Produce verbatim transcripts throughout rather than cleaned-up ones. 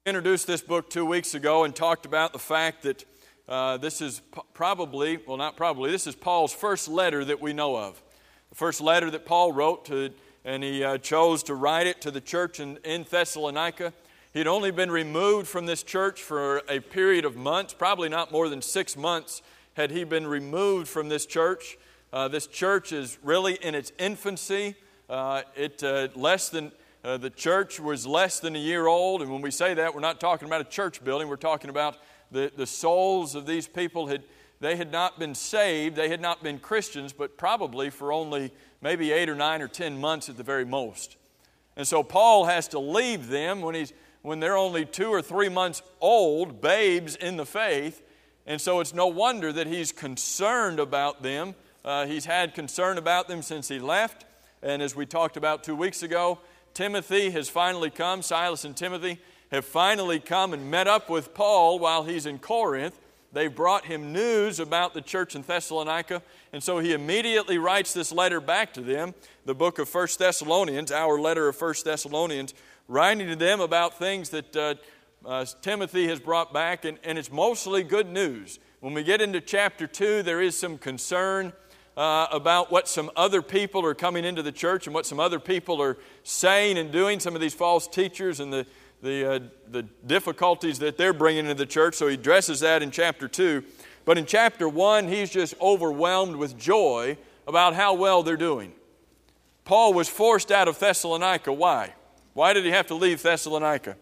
Introduced this book two weeks ago and talked about the fact that uh, this is p- probably, well not probably, this is Paul's first letter that we know of. The first letter that Paul wrote, to, and he uh, chose to write it to the church in, in Thessalonica. He'd only been removed from this church for a period of months, probably not more than six months had he been removed from this church. Uh, this church is really in its infancy. Uh, it uh, less than... Uh, the church was less than a year old, and when we say that, we're not talking about a church building. We're talking about the, the souls of these people. Had They had not been saved. They had not been Christians, but probably for only maybe eight or nine or ten months at the very most. And so Paul has to leave them when, he's, when they're only two or three months old, babes in the faith. And so it's no wonder that he's concerned about them. Uh, he's had concern about them since he left. And as we talked about two weeks ago, Timothy has finally come. Silas and Timothy have finally come and met up with Paul while he's in Corinth. They've brought him news about the church in Thessalonica, and so he immediately writes this letter back to them, the book of First Thessalonians, our letter of First Thessalonians, writing to them about things that uh, uh, Timothy has brought back, and, and it's mostly good news. When we get into chapter two, there is some concern Uh, about what some other people are coming into the church and what some other people are saying and doing, some of these false teachers and the the, uh, the difficulties that they're bringing into the church. So he addresses that in chapter two. But in chapter one, he's just overwhelmed with joy about how well they're doing. Paul was forced out of Thessalonica. Why? Why did he have to leave Thessalonica?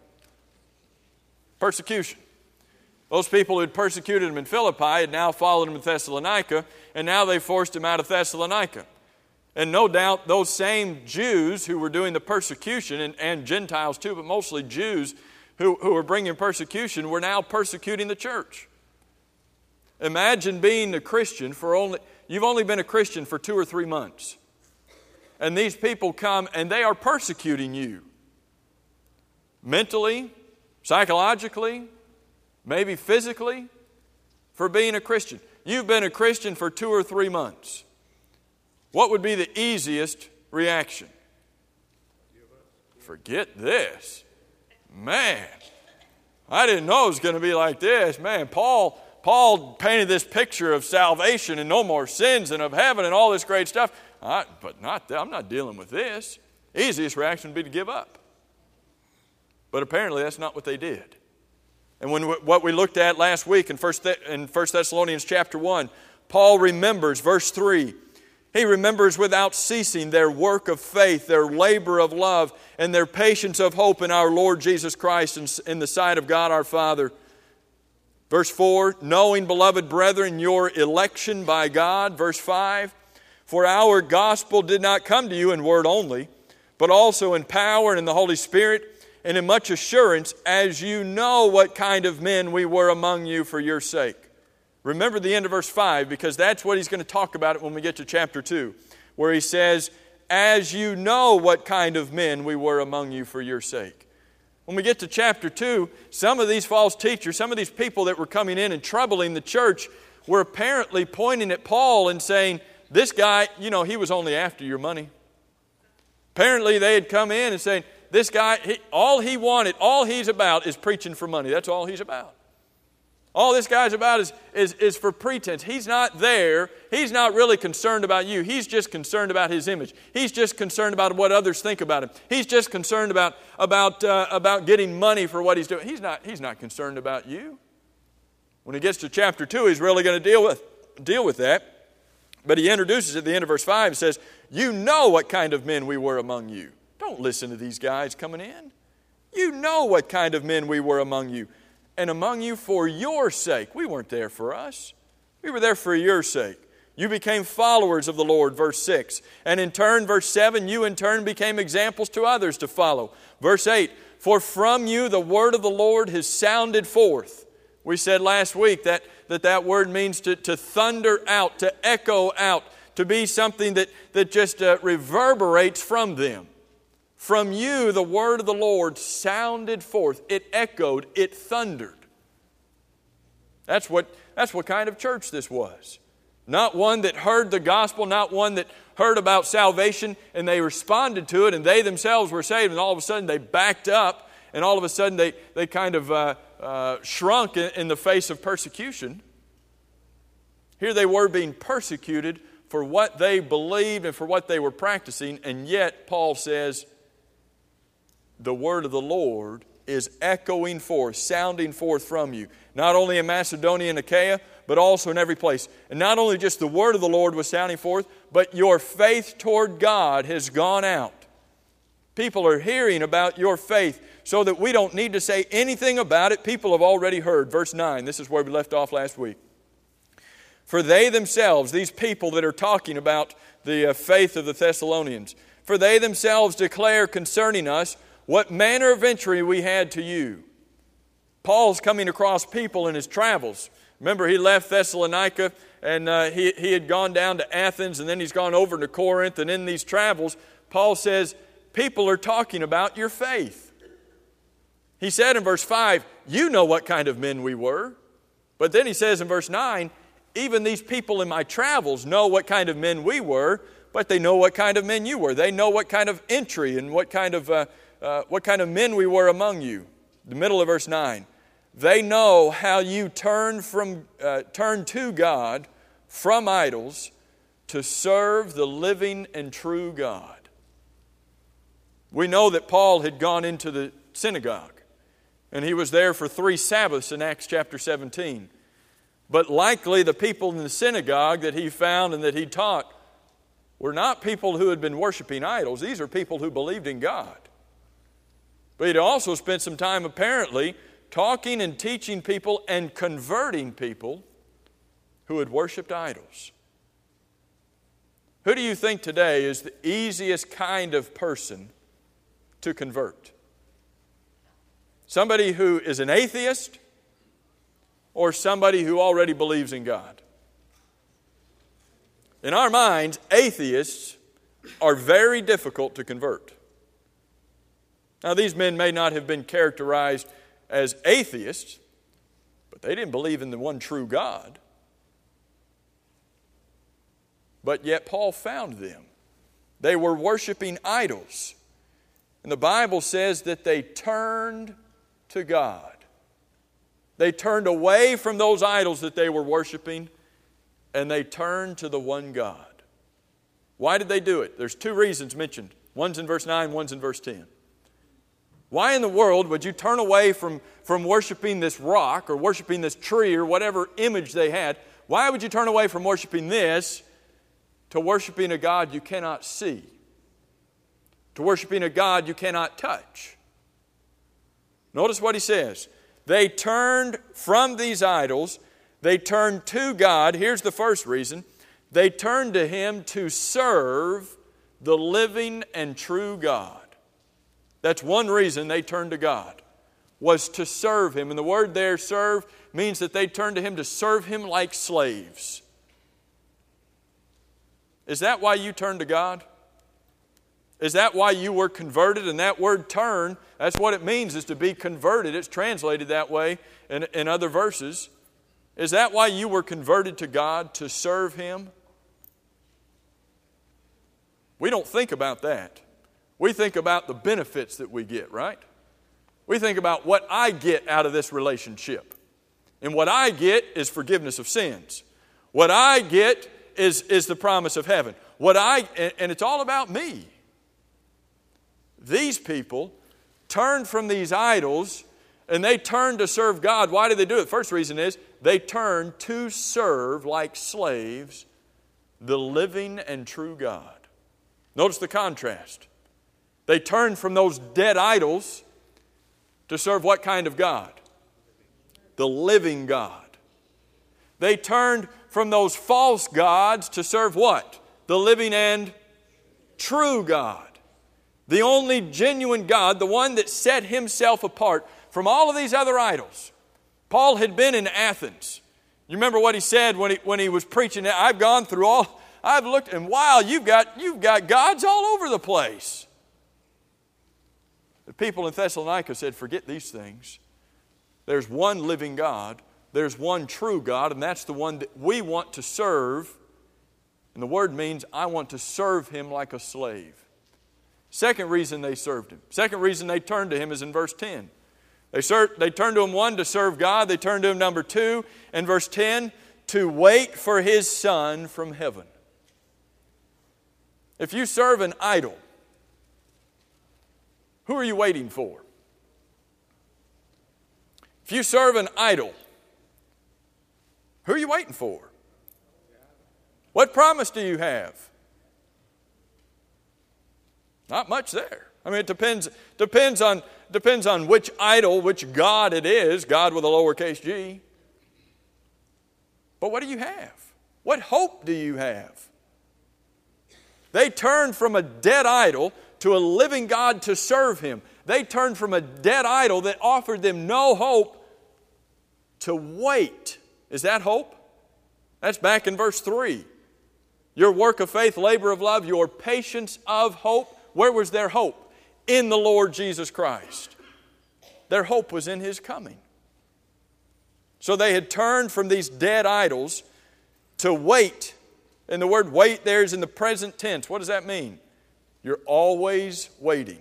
Persecution. Those people who had persecuted him in Philippi had now followed him in Thessalonica, and now they forced him out of Thessalonica. And no doubt those same Jews who were doing the persecution, and, and Gentiles too, but mostly Jews who, who were bringing persecution, were now persecuting the church. Imagine being a Christian for only, you've only been a Christian for two or three months. And these people come and they are persecuting you. Mentally, psychologically, maybe physically, for being a Christian. You've been a Christian for two or three months. What would be the easiest reaction? Forget this. Man, I didn't know it was going to be like this. Man, Paul, Paul painted this picture of salvation and no more sins and of heaven and all this great stuff. I, but not that. I'm not dealing with this. Easiest reaction would be to give up. But apparently that's not what they did. And when what we looked at last week in First in First Thessalonians chapter one, Paul remembers, verse three, he remembers without ceasing their work of faith, their labor of love, and their patience of hope in our Lord Jesus Christ in, in the sight of God our Father. Verse four, knowing, beloved brethren, your election by God. Verse five, for our gospel did not come to you in word only, but also in power and in the Holy Spirit, and in much assurance, as you know what kind of men we were among you for your sake. Remember the end of verse five, because that's what he's going to talk about it when we get to chapter two, where he says, as you know what kind of men we were among you for your sake. When we get to chapter two, some of these false teachers, some of these people that were coming in and troubling the church were apparently pointing at Paul and saying, this guy, you know, he was only after your money. Apparently they had come in and saying, this guy, he, all he wanted, all he's about is preaching for money. That's all he's about. All this guy's about is, is, is for pretense. He's not there. He's not really concerned about you. He's just concerned about his image. He's just concerned about what others think about him. He's just concerned about, about, uh, about getting money for what he's doing. He's not, he's not concerned about you. When he gets to chapter two, he's really going to deal with, deal with that. But he introduces at the end of verse five, he says, you know what kind of men we were among you. Don't listen to these guys coming in. You know what kind of men we were among you. And among you for your sake. We weren't there for us. We were there for your sake. You became followers of the Lord, verse six. And in turn, verse seven, you in turn became examples to others to follow. Verse eight, for from you the word of the Lord has sounded forth. We said last week that that, that word means to, to thunder out, to echo out, to be something that, that just uh, reverberates from them. From you, the word of the Lord sounded forth. It echoed. It thundered. That's what, that's what kind of church this was. Not one that heard the gospel, not one that heard about salvation and they responded to it and they themselves were saved, and all of a sudden they backed up and all of a sudden they, they kind of uh, uh, shrunk in, in the face of persecution. Here they were being persecuted for what they believed and for what they were practicing, and yet Paul says the word of the Lord is echoing forth, sounding forth from you. Not only in Macedonia and Achaia, but also in every place. And not only just the word of the Lord was sounding forth, but your faith toward God has gone out. People are hearing about your faith so that we don't need to say anything about it. People have already heard. Verse nine, this is where we left off last week. For they themselves, these people that are talking about the uh, faith of the Thessalonians, for they themselves declare concerning us what manner of entry we had to you. Paul's coming across people in his travels. Remember, he left Thessalonica and uh, he, he had gone down to Athens, and then he's gone over to Corinth. And in these travels, Paul says, people are talking about your faith. He said in verse five, you know what kind of men we were. But then he says in verse nine, even these people in my travels know what kind of men we were, but they know what kind of men you were. They know what kind of entry and what kind of uh, uh, what kind of men we were among you. The middle of verse nine. They know how you turn from uh, turn to God from idols to serve the living and true God. We know that Paul had gone into the synagogue, and he was there for three Sabbaths in Acts chapter seventeen. But likely the people in the synagogue that he found and that he taught were not people who had been worshiping idols. These are people who believed in God. But he'd also spent some time apparently talking and teaching people and converting people who had worshiped idols. Who do you think today is the easiest kind of person to convert? Somebody who is an atheist or somebody who already believes in God? In our minds, atheists are very difficult to convert. Now, these men may not have been characterized as atheists, but they didn't believe in the one true God. But yet Paul found them. They were worshiping idols. And the Bible says that they turned to God. They turned away from those idols that they were worshiping, and they turned to the one God. Why did they do it? There's two reasons mentioned. One's in verse nine, one's in verse ten. Why in the world would you turn away from, from worshiping this rock or worshiping this tree or whatever image they had? Why would you turn away from worshiping this to worshiping a God you cannot see? To worshiping a God you cannot touch? Notice what he says. They turned from these idols. They turned to God. Here's the first reason. They turned to Him to serve the living and true God. That's one reason they turned to God, was to serve Him. And the word there, serve, means that they turned to Him to serve Him like slaves. Is that why you turned to God? Is that why you were converted? And that word turn, that's what it means, is to be converted. It's translated that way in, in other verses. Is that why you were converted to God, to serve Him? We don't think about that. We think about the benefits that we get, right? We think about what I get out of this relationship. And what I get is forgiveness of sins. What I get is, is the promise of heaven. What I and, and it's all about me. These people turned from these idols and they turned to serve God. Why did they do it? The first reason is they turned to serve like slaves the living and true God. Notice the contrast. They turned from those dead idols to serve what kind of God? The living God. They turned from those false gods to serve what? The living and true God. The only genuine God, the one that set Himself apart from all of these other idols. Paul had been in Athens. You remember what he said when he, when he was preaching? I've gone through all, I've looked, and wow, you've got, you've got gods all over the place. The people in Thessalonica said, forget these things. There's one living God. There's one true God, and that's the one that we want to serve. And the word means I want to serve Him like a slave. Second reason they served him. Second reason they turned to him is in verse ten. They, served, they turned to him, one, to serve God. They turned to him, number two, in verse ten, to wait for his Son from heaven. If you serve an idol, who are you waiting for? If you serve an idol, who are you waiting for? What promise do you have? Not much there. I mean, it depends, depends, on, depends on which idol, which God it is, God with a lowercase g. But what do you have? What hope do you have? They turned from a dead idol to a living God to serve him. They turned from a dead idol that offered them no hope to wait. Is that hope? That's back in verse three. Your work of faith, labor of love, your patience of hope. Where was their hope? In the Lord Jesus Christ. Their hope was in his coming. So they had turned from these dead idols to wait. And the word wait there is in the present tense. What does that mean? You're always waiting.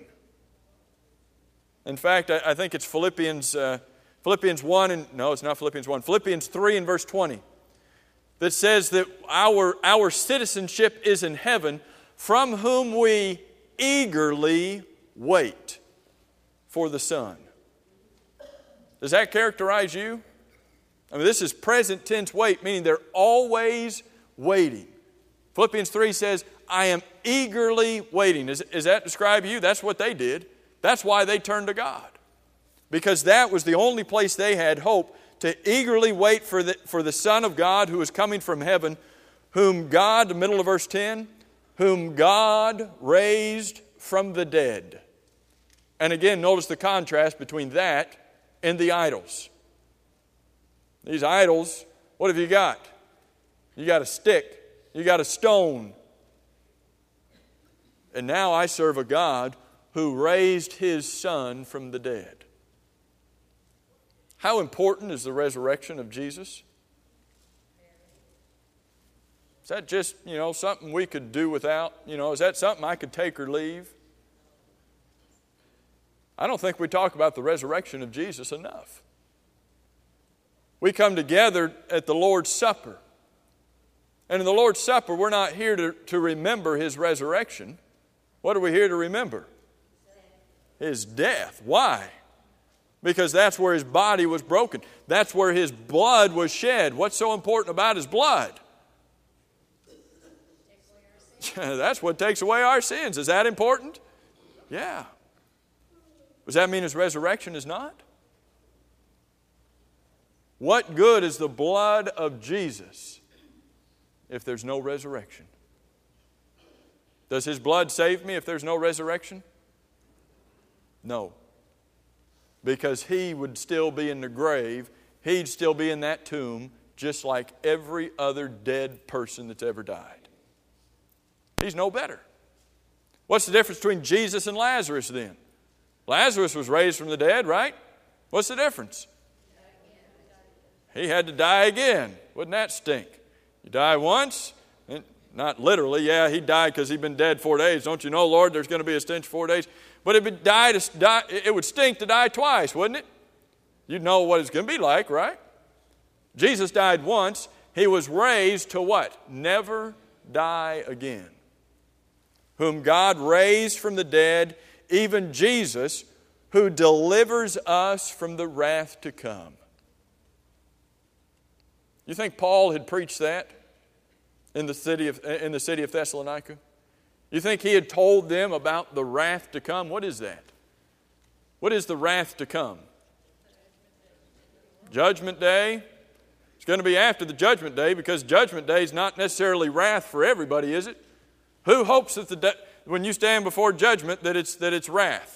In fact, I, I think it's Philippians, uh, Philippians one, and no, it's not Philippians one. Philippians three and verse twenty. That says that our, our citizenship is in heaven, from whom we eagerly wait for the Son. Does that characterize you? I mean, this is present tense wait, meaning they're always waiting. Philippians three says, I am eagerly waiting. Does, does that describe you? That's what they did. That's why they turned to God. Because that was the only place they had hope, to eagerly wait for the, for the Son of God who is coming from heaven, whom God, the middle of verse ten, whom God raised from the dead. And again, notice the contrast between that and the idols. These idols, what have you got? You got a stick. You got a stone. And now I serve a God who raised his Son from the dead. How important is the resurrection of Jesus? Is that just, you know, something we could do without? You know, is that something I could take or leave? I don't think we talk about the resurrection of Jesus enough. We come together at the Lord's Supper. And in the Lord's Supper, we're not here to, to remember his resurrection. What are we here to remember? His death. Why? Because that's where his body was broken. That's where his blood was shed. What's so important about his blood? That's what takes away our sins. Is that important? Yeah. Does that mean his resurrection is not? What good is the blood of Jesus if there's no resurrection? Does his blood save me if there's no resurrection? No. Because he would still be in the grave. He'd still be in that tomb just like every other dead person that's ever died. He's no better. What's the difference between Jesus and Lazarus then? Lazarus was raised from the dead, right? What's the difference? He had to die again. Wouldn't that stink? You die once, and not literally, yeah, he died because he'd been dead four days. Don't you know, Lord, there's going to be a stench four days. But if it died, it would stink to die twice, wouldn't it? You'd know what it's going to be like, right? Jesus died once. He was raised to what? Never die again. Whom God raised from the dead, even Jesus, who delivers us from the wrath to come. You think Paul had preached that in the city of, in the city of Thessalonica? You think he had told them about the wrath to come? What is that? What is the wrath to come? Judgment Day. It's going to be after the Judgment Day, because Judgment Day is not necessarily wrath for everybody, is it? Who hopes that the de- when you stand before judgment that it's that it's wrath?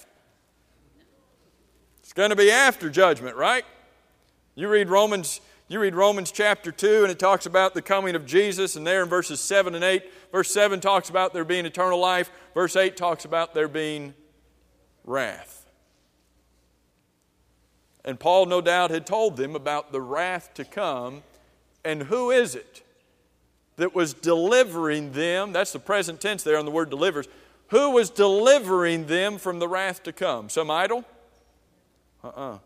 It's going to be after judgment, right? You read Romans, you read Romans chapter two, and it talks about the coming of Jesus, and there in verses seven and eight, verse seven talks about there being eternal life, verse eight talks about there being wrath. And Paul no doubt had told them about the wrath to come, and who is it that was delivering them? That's the present tense there on the word delivers. Who was delivering them from the wrath to come? Some idol? Uh-uh.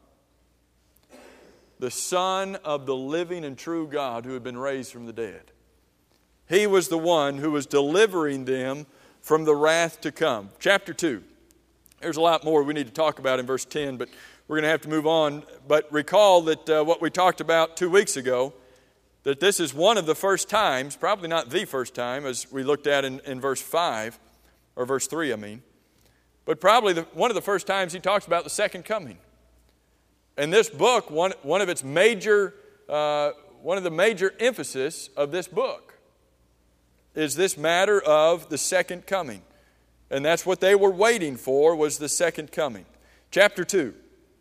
The Son of the living and true God who had been raised from the dead. He was the one who was delivering them from the wrath to come. Chapter two. There's a lot more we need to talk about in verse ten, but we're going to have to move on. But recall that uh, what we talked about two weeks ago, that this is one of the first times, probably not the first time, as we looked at in, in verse five, or verse three, I mean, but probably the, one of the first times he talks about the second coming. And this book, one, one of its major, uh, one of the major emphasis of this book is this matter of the second coming. And that's what they were waiting for, was the second coming. Chapter two.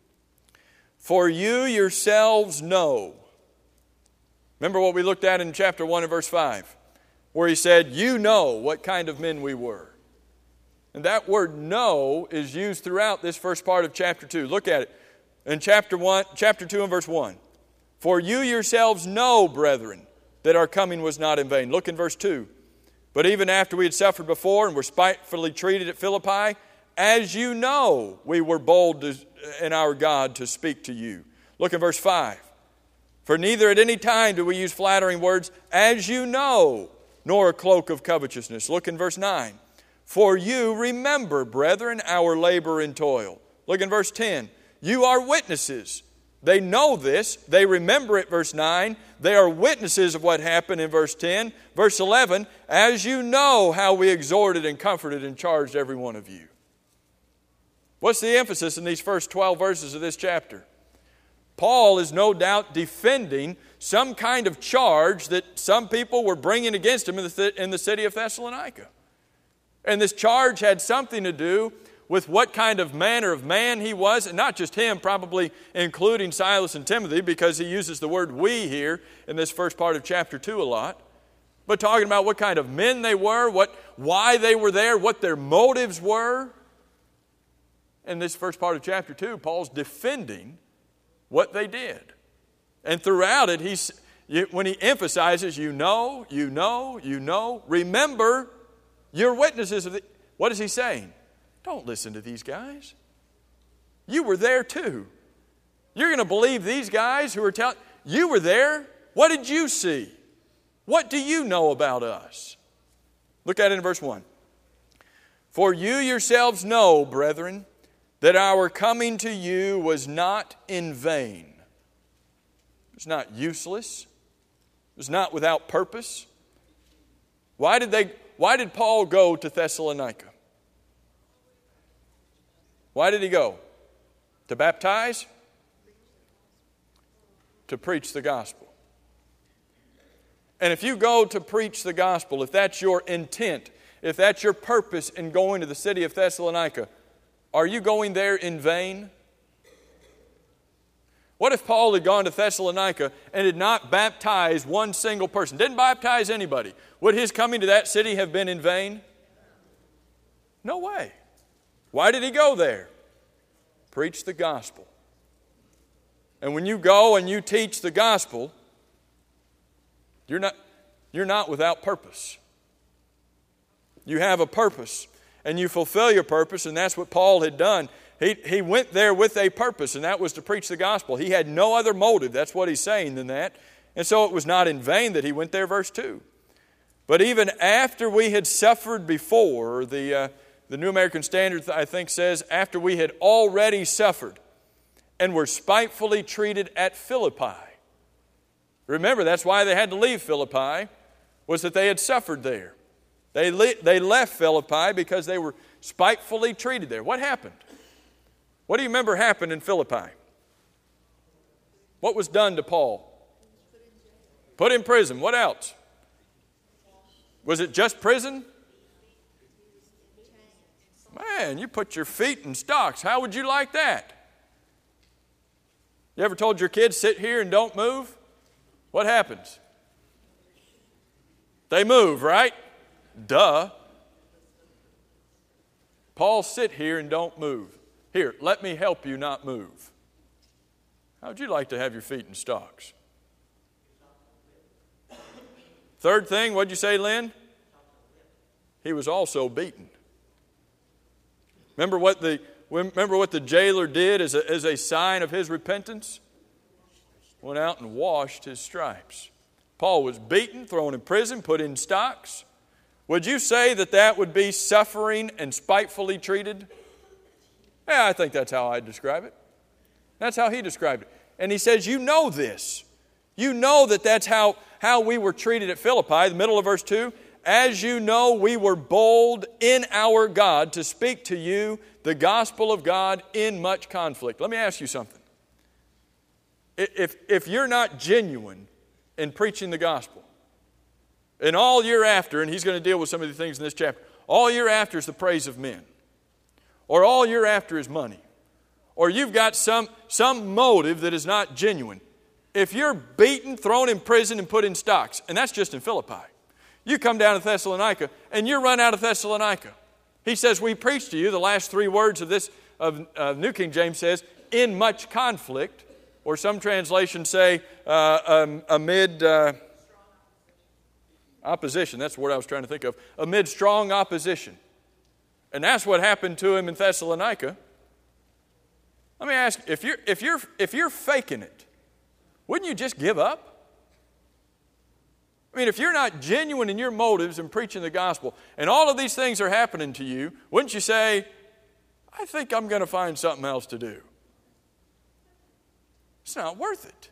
For you yourselves know. Remember what we looked at in chapter one and verse five, where he said, you know what kind of men we were. And that word know is used throughout this first part of chapter two. Look at it. In chapter one, chapter two and verse one. For you yourselves know, brethren, that our coming was not in vain. Look in verse two. But even after we had suffered before and were spitefully treated at Philippi, as you know, we were bold to, in our God to speak to you. Look in verse five. For neither at any time do we use flattering words, as you know, nor a cloak of covetousness. Look in verse nine. For you remember, brethren, our labor and toil. Look in verse ten. You are witnesses. They know this. They remember it, verse nine. They are witnesses of what happened in verse ten. Verse eleven, as you know how we exhorted and comforted and charged every one of you. What's the emphasis in these first twelve verses of this chapter? Paul is no doubt defending some kind of charge that some people were bringing against him in the, in the city of Thessalonica. And this charge had something to do with what kind of manner of man he was, and not just him, probably including Silas and Timothy, because he uses the word we here in this first part of chapter two a lot, but talking about what kind of men they were, what, why they were there, what their motives were. In this first part of chapter two, Paul's defending what they did. And throughout it, he's, when he emphasizes, you know, you know, you know, remember, you're witnesses of the, what is he saying? Don't listen to these guys. You were there too. You're going to believe these guys who are telling, you were there. What did you see? What do you know about us? Look at it in verse one. For you yourselves know, brethren, that our coming to you was not in vain. It was not useless. It was not without purpose. Why did they, why did Paul go to Thessalonica? Why did he go? To baptize? To preach the gospel. And if you go to preach the gospel, if that's your intent, if that's your purpose in going to the city of Thessalonica, are you going there in vain? What if Paul had gone to Thessalonica and had not baptized one single person, didn't baptize anybody? Would his coming to that city have been in vain? No way. Why did he go there? Preach the gospel. And when you go and you teach the gospel, you're not, you're not without purpose. You have a purpose, and you fulfill your purpose, and that's what Paul had done. He, he went there with a purpose, and that was to preach the gospel. He had no other motive, that's what he's saying, than that. And so it was not in vain that he went there, verse two. But even after we had suffered before, the... Uh, The New American Standard, I think, says, after we had already suffered and were spitefully treated at Philippi. Remember, that's why they had to leave Philippi, was that they had suffered there. They, le- they left Philippi because they were spitefully treated there. What happened? What do you remember happened in Philippi? What was done to Paul? Put in prison. What else? Was it just prison? Man, you put your feet in stocks. How would you like that? You ever told your kids, sit here and don't move? What happens? They move, right? Duh. Paul, sit here and don't move. Here, let me help you not move. How'd you like to have your feet in stocks? Third thing, what'd you say, Lynn? He was also beaten. Remember what the, remember what the jailer did as a, as a sign of his repentance? Went out and washed his stripes. Paul was beaten, thrown in prison, put in stocks. Would you say that that would be suffering and spitefully treated? Yeah, I think that's how I'd describe it. That's how he described it. And he says, you know this. You know that that's how, how we were treated at Philippi, the middle of verse two. As you know, we were bold in our God to speak to you the gospel of God in much conflict. Let me ask you something. If, if you're not genuine in preaching the gospel, and all you're after, and he's going to deal with some of the things in this chapter, all you're after is the praise of men, or all you're after is money, or you've got some, some motive that is not genuine. If you're beaten, thrown in prison, and put in stocks, and that's just in Philippi, you come down to Thessalonica, and you're run out of Thessalonica. He says, we preach to you, the last three words of this, of uh, New King James says, in much conflict, or some translations say, uh, um, amid uh, opposition. That's the word I was trying to think of. Amid strong opposition. And that's what happened to him in Thessalonica. Let me ask, if you're, if you're, if you're faking it, wouldn't you just give up? I mean, if you're not genuine in your motives in preaching the gospel, and all of these things are happening to you, wouldn't you say, I think I'm going to find something else to do? It's not worth it.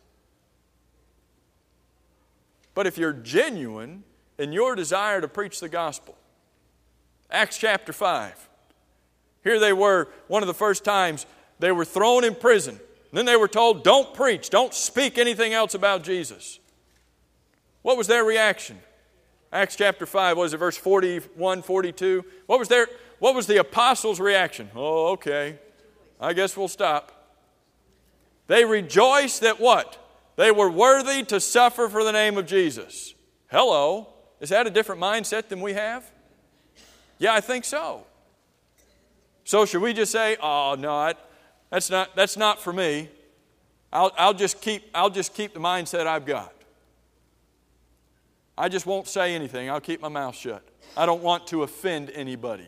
But if you're genuine in your desire to preach the gospel, Acts chapter five, here they were, one of the first times they were thrown in prison. And then they were told, don't preach, don't speak anything else about Jesus. What was their reaction? Acts chapter five, what is it, verse forty-one, forty-two? What was their, what was the apostles' reaction? Oh, okay, I guess we'll stop. They rejoiced that what? They were worthy to suffer for the name of Jesus. Hello, is that a different mindset than we have? Yeah, I think so. So should we just say, oh, no, that's not, that's not for me. I'll, I'll just keep, I'll just keep the mindset I've got. I just won't say anything. I'll keep my mouth shut. I don't want to offend anybody.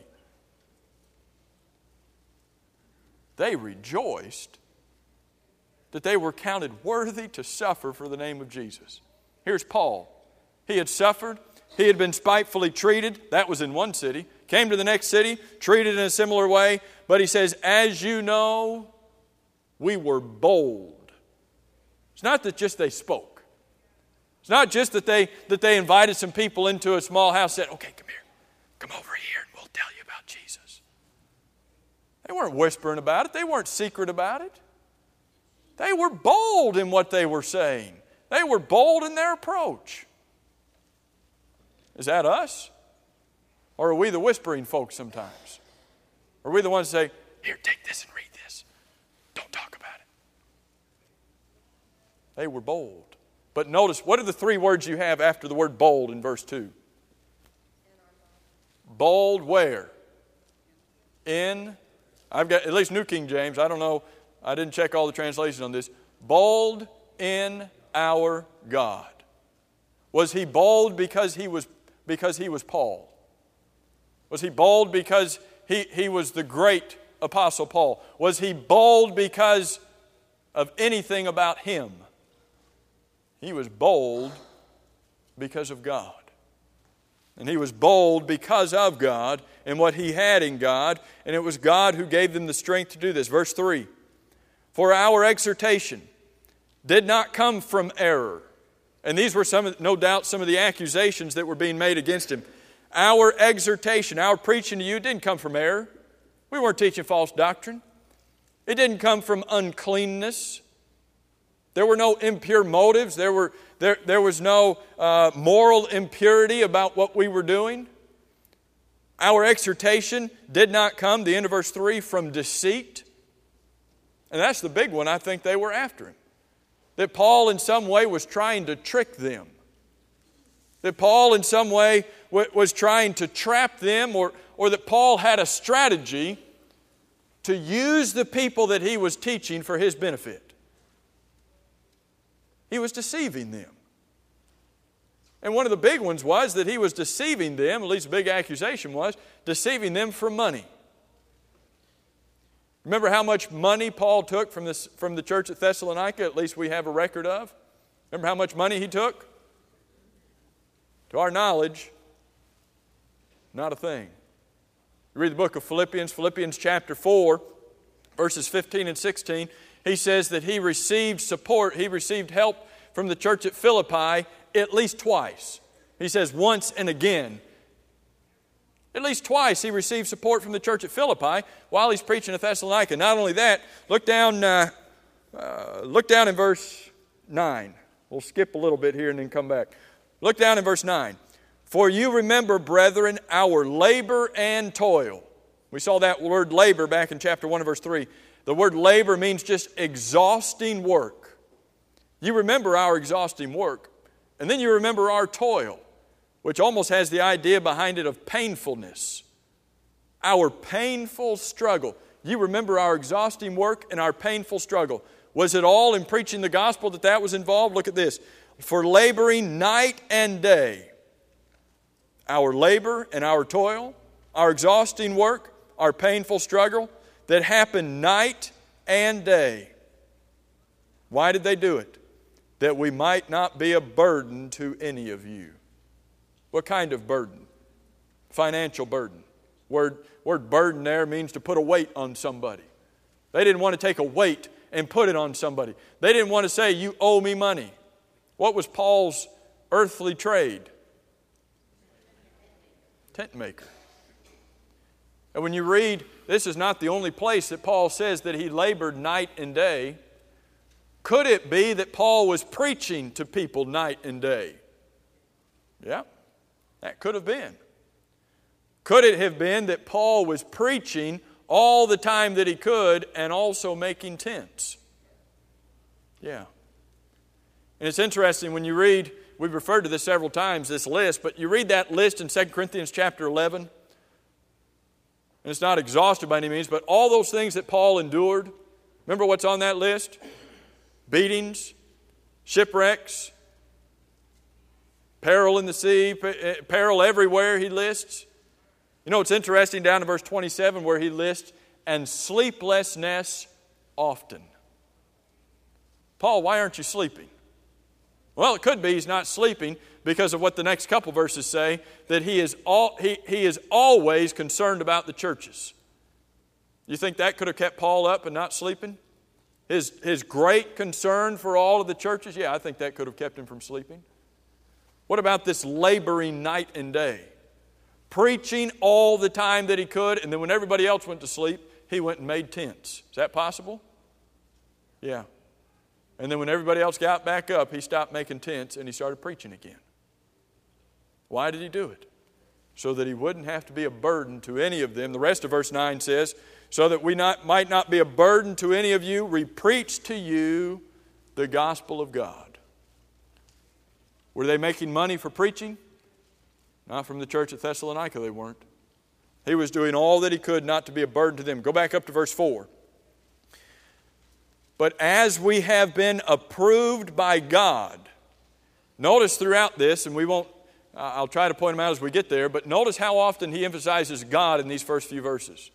They rejoiced that they were counted worthy to suffer for the name of Jesus. Here's Paul. He had suffered. He had been spitefully treated. That was in one city. Came to the next city, treated in a similar way. But he says, as you know, we were bold. It's not that just they spoke. It's not just that they, that they invited some people into a small house and said, okay, come here. Come over here and we'll tell you about Jesus. They weren't whispering about it. They weren't secret about it. They were bold in what they were saying. They were bold in their approach. Is that us? Or are we the whispering folks sometimes? Are we the ones that say, here, take this and read this. Don't talk about it. They were bold. But notice, what are the three words you have after the word bold in verse two? Bold where? In, I've got at least New King James. I don't know. I didn't check all the translations on this. Bold in our God. Was he bold because he was because he was Paul? Was he bold because he, he was the great Apostle Paul? Was he bold because of anything about him? He was bold because of God. And he was bold because of God and what he had in God. And it was God who gave them the strength to do this. Verse three. For our exhortation did not come from error. And these were some, of, no doubt, some of the accusations that were being made against him. Our exhortation, our preaching to you didn't come from error. We weren't teaching false doctrine. It didn't come from uncleanness. There were no impure motives. There, were, there, there was no uh, moral impurity about what we were doing. Our exhortation did not come, the end of verse three, from deceit. And that's the big one I think they were after him. That Paul in some way was trying to trick them. That Paul in some way w- was trying to trap them, or, or that Paul had a strategy to use the people that he was teaching for his benefit. He was deceiving them. And one of the big ones was that he was deceiving them, at least a big accusation was, deceiving them for money. Remember how much money Paul took from, this, from the church at Thessalonica, at least we have a record of? Remember how much money he took? To our knowledge, not a thing. You read the book of Philippians, Philippians chapter four, verses fifteen and sixteen. He says that he received support, he received help from the church at Philippi at least twice. He says once and again. At least twice he received support from the church at Philippi while he's preaching at Thessalonica. Not only that, look down, uh, uh, look down in verse nine. We'll skip a little bit here and then come back. Look down in verse nine. For you remember, brethren, our labor and toil. We saw that word labor back in chapter one and verse three. The word labor means just exhausting work. You remember our exhausting work. And then you remember our toil, which almost has the idea behind it of painfulness. Our painful struggle. You remember our exhausting work and our painful struggle. Was it all in preaching the gospel that that was involved? Look at this. For laboring night and day. Our labor and our toil, our exhausting work, our painful struggle that happened night and day. Why did they do it? That we might not be a burden to any of you. What kind of burden? Financial burden. Word, word burden there means to put a weight on somebody. They didn't want to take a weight and put it on somebody. They didn't want to say, you owe me money. What was Paul's earthly trade? Tent maker. And when you read, this is not the only place that Paul says that he labored night and day. Could it be that Paul was preaching to people night and day? Yeah, that could have been. Could it have been that Paul was preaching all the time that he could and also making tents? Yeah. And it's interesting when you read, we've referred to this several times, this list, but you read that list in Second Corinthians chapter eleven, and it's not exhaustive by any means, but all those things that Paul endured, remember what's on that list? Beatings, shipwrecks, peril in the sea, peril everywhere he lists. You know, it's interesting down in verse twenty-seven where he lists, and sleeplessness often. Paul, why aren't you sleeping? Well, it could be he's not sleeping because of what the next couple verses say, that he is all, he, he is always concerned about the churches. You think that could have kept Paul up and not sleeping? His, his great concern for all of the churches? Yeah, I think that could have kept him from sleeping. What about this laboring night and day? Preaching all the time that he could, and then when everybody else went to sleep, he went and made tents. Is that possible? Yeah. And then when everybody else got back up, he stopped making tents and he started preaching again. Why did he do it? So that he wouldn't have to be a burden to any of them. The rest of verse nine says, so that we not, might not be a burden to any of you, we preach to you the gospel of God. Were they making money for preaching? Not from the church at Thessalonica, they weren't. He was doing all that he could not to be a burden to them. Go back up to verse four. But as we have been approved by God, notice throughout this, and we won't, I'll try to point them out as we get there, but notice how often he emphasizes God in these first few verses.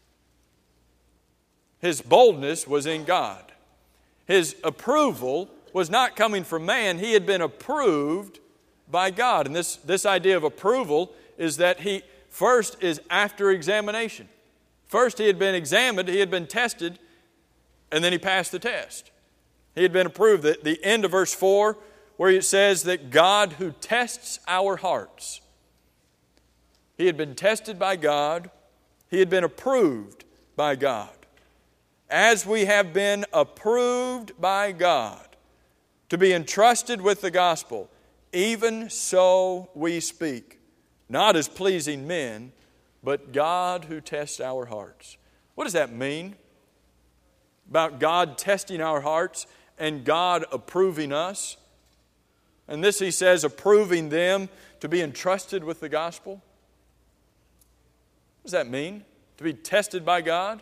His boldness was in God. His approval was not coming from man. He had been approved by God. And this, this idea of approval is that he first is after examination. First he had been examined, he had been tested, and then he passed the test. He had been approved. The, the end of verse four, where it says that God who tests our hearts. He had been tested by God. He had been approved by God. As we have been approved by God to be entrusted with the gospel, even so we speak, not as pleasing men, but God who tests our hearts. What does that mean? About God testing our hearts and God approving us. And this he says, approving them to be entrusted with the gospel. What does that mean? To be tested by God?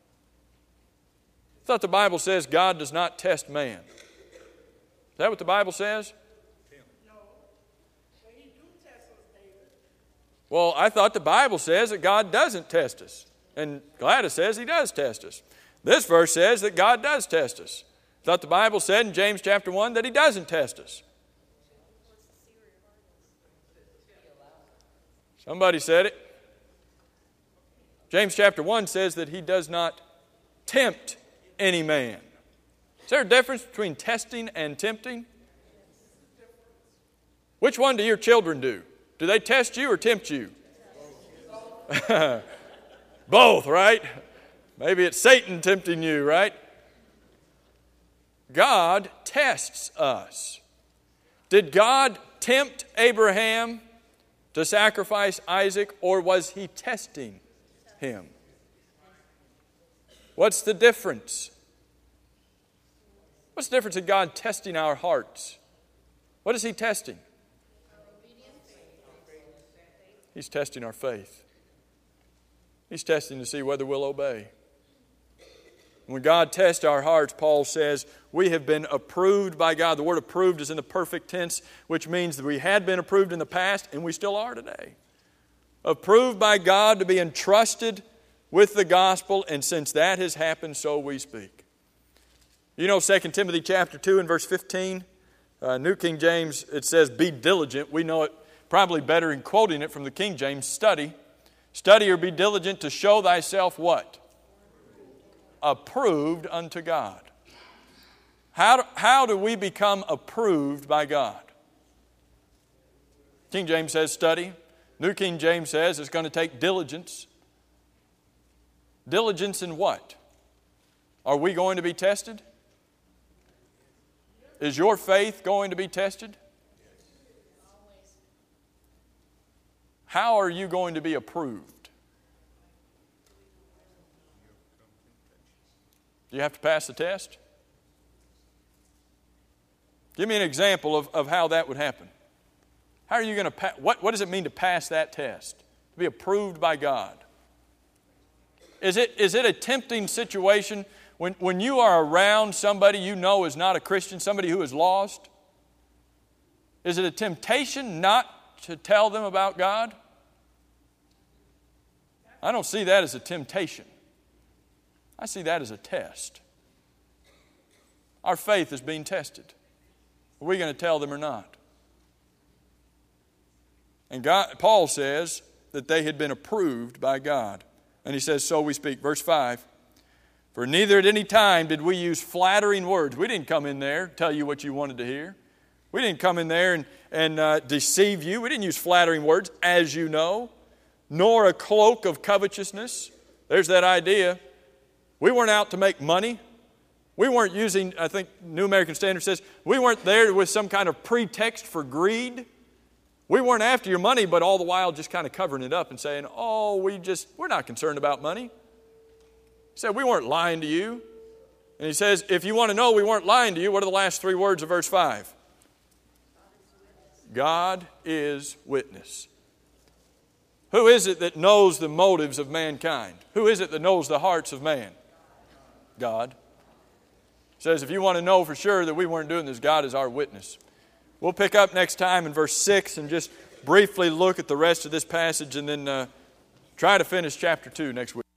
I thought the Bible says God does not test man. Is that what the Bible says? No. But he do test us, David. Well, I thought the Bible says that God doesn't test us. And Gladys says He does test us. This verse says that God does test us. I thought the Bible said in James chapter one that He doesn't test us. Somebody said it. James chapter one says that He does not tempt any man. Is there a difference between testing and tempting? Which one do your children do? Do they test you or tempt you? Both, right? Maybe it's Satan tempting you, right? God tests us. Did God tempt Abraham to sacrifice Isaac, or was He testing him? What's the difference? What's the difference in God testing our hearts? What is He testing? He's testing our faith. He's testing to see whether we'll obey. When God tests our hearts, Paul says, we have been approved by God. The word approved is in the perfect tense, which means that we had been approved in the past and we still are today. Approved by God to be entrusted with the gospel, and since that has happened, so we speak. You know Second Timothy chapter two and verse fifteen? Uh, New King James, it says, be diligent. We know it probably better in quoting it from the King James. Study. Study or be diligent to show thyself what? Approved unto God. How do, how do we become approved by God? King James says study. New King James says it's going to take diligence. Diligence in what? Are we going to be tested? Is your faith going to be tested? How are you going to be approved? Do you have to pass the test? Give me an example of, of how that would happen. How are you going to pass? What, what does it mean to pass that test? To be approved by God? Is it, is it a tempting situation when, when you are around somebody you know is not a Christian, somebody who is lost? Is it a temptation not to tell them about God? I don't see that as a temptation. I see that as a test. Our faith is being tested. Are we going to tell them or not? And God, Paul says that they had been approved by God. And he says, so we speak. Verse five, for neither at any time did we use flattering words. We didn't come in there tell you what you wanted to hear. We didn't come in there and, and uh, deceive you. We didn't use flattering words, as you know, nor a cloak of covetousness. There's that idea. We weren't out to make money. We weren't using, I think New American Standard says, we weren't there with some kind of pretext for greed. We weren't after your money, but all the while just kind of covering it up and saying, oh, we just, we're not concerned about money. He said, we weren't lying to you. And he says, if you want to know we weren't lying to you, what are the last three words of verse five? God is witness. Who is it that knows the motives of mankind? Who is it that knows the hearts of man? God. He says, if you want to know for sure that we weren't doing this, God is our witness. We'll pick up next time in verse six and just briefly look at the rest of this passage and then uh, try to finish chapter two next week.